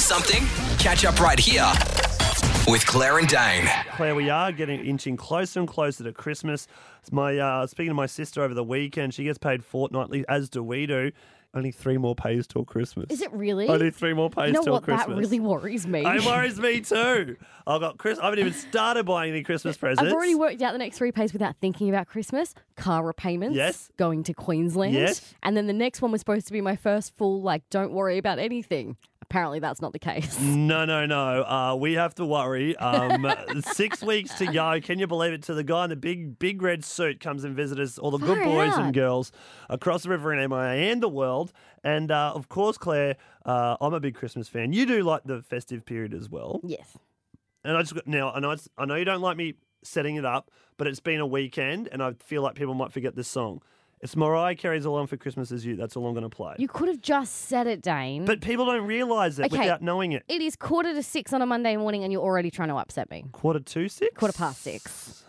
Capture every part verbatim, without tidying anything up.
missed something? Catch up right here with Claire and Dane. Claire, we are getting inching closer and closer to Christmas. My uh, speaking to my sister over the weekend, she gets paid fortnightly, as do we do. Only three more pays till Christmas. Is it really? Only three more pays You know till what? Christmas. That really worries me. It worries me too. I've got Chris. I haven't even started buying any Christmas presents. I've already worked out the next three pays without thinking about Christmas. Car repayments. Yes. Going to Queensland. Yes. And then the next one was supposed to be my first full, like, don't worry about anything. Apparently that's not the case. No, no, no. Uh, we have to worry. Um, six weeks to go. Can you believe it? To the guy in the big, big red suit comes and visits us, all the good Far boys out. and girls across the river in M I A and the world. And uh, of course, Claire, uh, I'm a big Christmas fan. You do like the festive period as well. Yes. And I just got now. I know it's, I know you don't like me setting it up, but it's been a weekend, and I feel like people might forget this song. It's Mariah Carey's "All On for Christmas Is You." That's all I'm going to play. You could have just said it, Dane. But people don't realise it Okay. without knowing it. It is quarter to six on a Monday morning and you're already trying to upset me. Quarter to six. Quarter past six.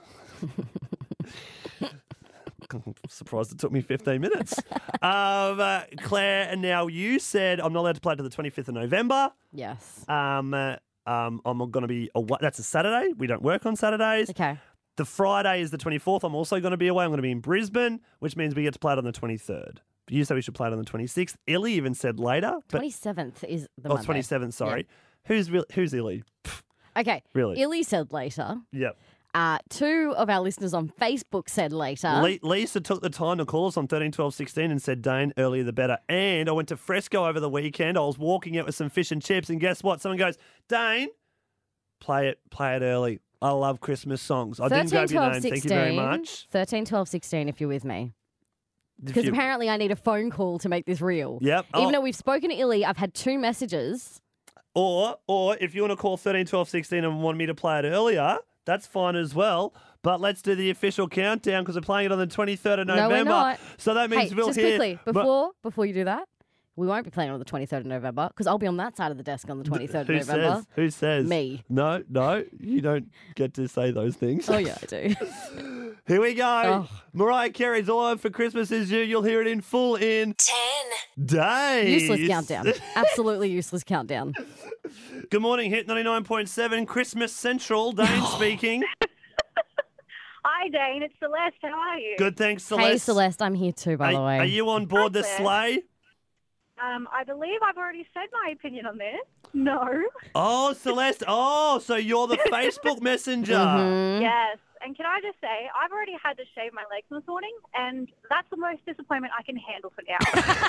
I'm surprised it took me fifteen minutes. um, uh, Claire, and now you said I'm not allowed to play till the twenty-fifth of November. Yes. Um, uh, um, I'm going to be away. That's a Saturday. We don't work on Saturdays. Okay. The Friday is the twenty-fourth. I'm also going to be away. I'm going to be in Brisbane, which means we get to play it on the twenty-third. But you said we should play it on the twenty-sixth. Illy even said later. But, twenty-seventh is the oh, Monday. twenty-seventh, sorry. Who's real, who's Illy? Pff, Okay. Really? Illy said later. Yep. Uh, two of our listeners on Facebook said later. Le- Lisa took the time to call us on thirteen, twelve, sixteen and said, Dane, earlier the better. And I went to Fresco over the weekend. I was walking out with some fish and chips, and guess what? Someone goes, Dane, play it, play it early. I love Christmas songs. I didn't grab your name. Thank you very much. thirteen, twelve, sixteen if you're with me. If Because you- apparently I need a phone call to make this real. Yep. Even Oh. though we've spoken to Illy, I've had two messages. Or, or if you want to call thirteen, twelve, sixteen and want me to play it earlier, that's fine as well. But let's do the official countdown because we're playing it on the twenty-third of No, November. we're not. So that means Hey, we'll just hear... quickly, but- before before you do that, we won't be playing on the twenty-third of November because I'll be on that side of the desk on the twenty-third Who of November. says? Who says? Me. No, no, you don't get to say those things. Oh, yeah, I do. Here we go. Oh. Mariah Carey's "All On for Christmas Is You." You'll hear it in full in ten, days. Useless countdown. Absolutely useless countdown. Good morning, Hit ninety-nine point seven, Christmas Central. Dane speaking. Hi, Dane. It's Celeste. How are you? Good, thanks, Celeste. Hey, Celeste, I'm here too, by Are, the way. are you on board Hi, the Claire. sleigh? Um, I believe I've already said my opinion on this. No. Oh, Celeste. Oh, so you're the Facebook Messenger. Mhm. Yes. And can I just say, I've already had to shave my legs this morning, and that's the most disappointment I can handle for now.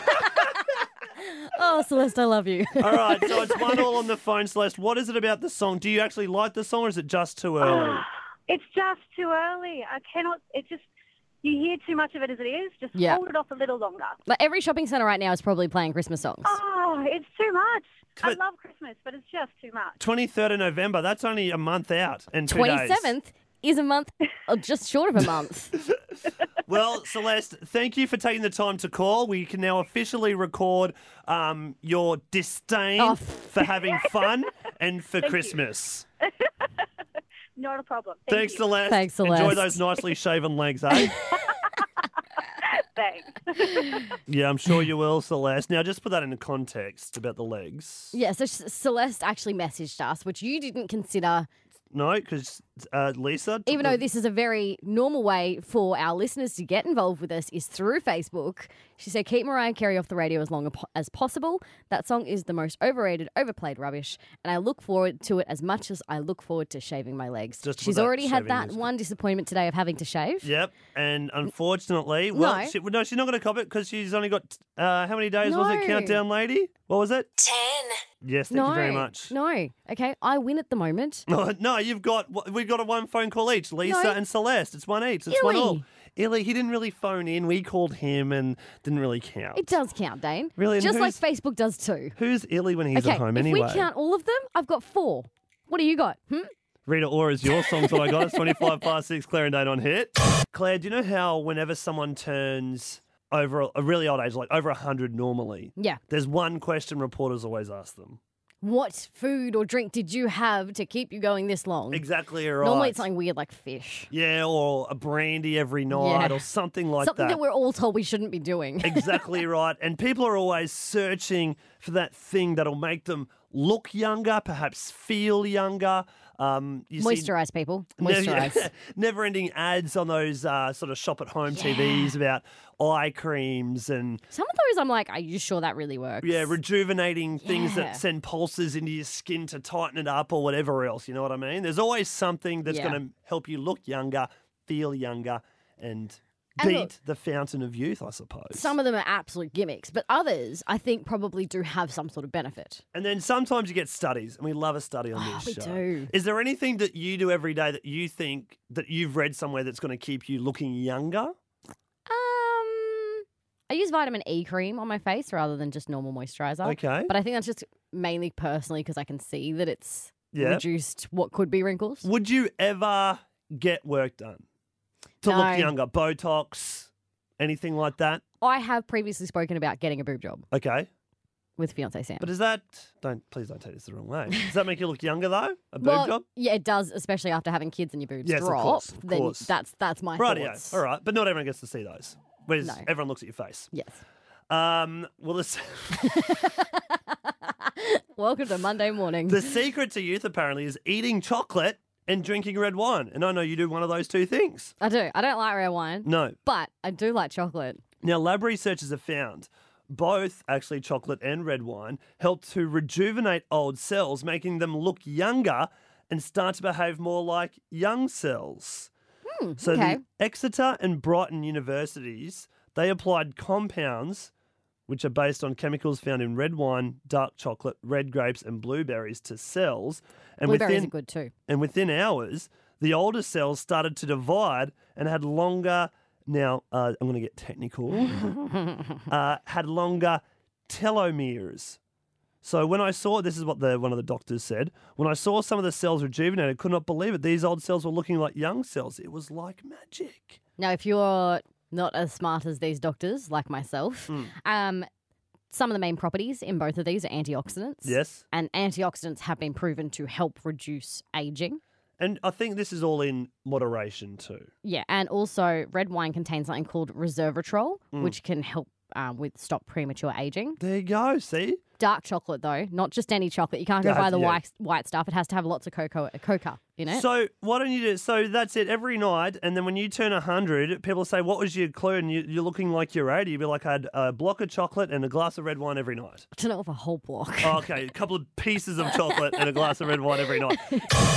Oh, Celeste, I love you. All right, so it's one all on the phone, Celeste. What is it about the song? Do you actually like the song or is it just too early? It's just too early. I cannot. It's just you hear too much of it as it is. Just Yeah. hold it off a little longer. Like every shopping centre right now is probably playing Christmas songs. Oh, it's too much. I But- love Christmas, but it's just too much. twenty-third of November, that's only a month out and two days. twenty-seventh is a month, or just short of a month. Well, Celeste, thank you for taking the time to call. We can now officially record um, your disdain Oh. for having fun and for Thank you. Christmas. Not a problem. Thank Thanks, you. Celeste. Thanks, Enjoy Celeste. those nicely shaven legs, eh? Thanks. Yeah, I'm sure you will, Celeste. Now, just put that into context about the legs. Yeah, so C- Celeste actually messaged us, which you didn't consider, No, because uh, Lisa... even though this is a very normal way for our listeners to get involved with us, is through Facebook. She said, keep Mariah Carey off the radio as long as possible. That song is the most overrated, overplayed rubbish, and I look forward to it as much as I look forward to shaving my legs. Just to put She's that already had shaving that is- one disappointment today of having to shave. Yep, and unfortunately, well, No. she, no, she's not going to cop it because she's only got, uh, how many days was it, No. Countdown Lady? What was it? ten, Yes, thank no, you very much. No. Okay, I win at the moment. No, no, you've got, we've got a one phone call each. Lisa No. and Celeste. It's one each. It's one Illy. all. Illy, he didn't really phone in. We called him and didn't really count. It does count, Dane. Really? And Just like who's- Facebook does too. Who's Illy when he's Okay, at home if anyway? we count all of them, I've got four. What do you got? Hmm? Rita Ora is your song's what I got. It's twenty-five past six, Claire and Dane on Hit. Claire, do you know how whenever someone turns over a, a really old age, like over one hundred normally, Yeah. there's one question reporters always ask them. what food or drink did you have to keep you going this long? Exactly right. Normally it's something weird like fish. Yeah, or a brandy every night Yeah. or something like Something that. that we're all told we shouldn't be doing. Exactly right. And people are always searching for that thing that'll make them look younger, perhaps feel younger. Um, you see Moisturise, people. Ne- Moisturise. never-ending ads on those uh, sort of shop-at-home T Vs about eye creams and Some of those I'm like, are you sure that really works? yeah, rejuvenating things Yeah. that send pulses into your skin to tighten it up or whatever else. You know what I mean? There's always something that's Yeah. going to help you look younger, feel younger, and And beat look- the fountain of youth, I suppose. Some of them are absolute gimmicks, but others I think probably do have some sort of benefit. And then sometimes you get studies, and we love a study on Oh, this we show. do. Is there anything that you do every day that you think that you've read somewhere that's going to keep you looking younger? Um, I use vitamin E cream on my face rather than just normal moisturizer. Okay. But I think that's just mainly personally because I can see that it's Yeah. reduced what could be wrinkles. Would you ever get work done to No. look younger? Botox, anything like that? I have previously spoken about getting a boob job Okay. with fiance Sam. But is that don't please don't take this the wrong way. Does that make you look younger though? A boob well, job? yeah, it does, especially after having kids and your boobs Yes, of drop. course, of then course. that's that's my Rightio. thoughts. All right. But not everyone gets to see those. Whereas No. everyone looks at your face. Yes. Um, well, the, Welcome to Monday morning. the secret to youth apparently is eating chocolate and drinking red wine. And I know you do one of those two things. I do. I don't like red wine, No. but I do like chocolate. Now, lab researchers have found both, actually, chocolate and red wine help to rejuvenate old cells, making them look younger and start to behave more like young cells. so okay. the Exeter and Brighton universities, they applied compounds which are based on chemicals found in red wine, dark chocolate, red grapes, and blueberries to cells. And Blueberries within, are good too. and within hours, the older cells started to divide and had longer. Now, uh, I'm going to get technical. uh, had longer telomeres. So when I saw, this is what the one of the doctors said, when I saw some of the cells rejuvenated, I could not believe it. These old cells were looking like young cells. It was like magic. Now, if you're not as smart as these doctors, like myself, Hmm. um, some of the main properties in both of these are antioxidants. Yes. And antioxidants have been proven to help reduce aging. And I think this is all in moderation too. Yeah, and also red wine contains something called resveratrol, Hmm. which can help um, with stop premature aging. There you go. See? Dark chocolate, though, not just any chocolate. You can't go It buy has- the yeah. white white stuff. It has to have lots of cocoa, coca in it. So why don't you do? So that's it every night, and then when you turn a hundred, people say, "What was your clue?" And you, you're looking like you're eighty. You'd be like, "I had a block of chocolate and a glass of red wine every night." I don't know if a whole block. Oh, okay, a couple of pieces of chocolate and a glass of red wine every night.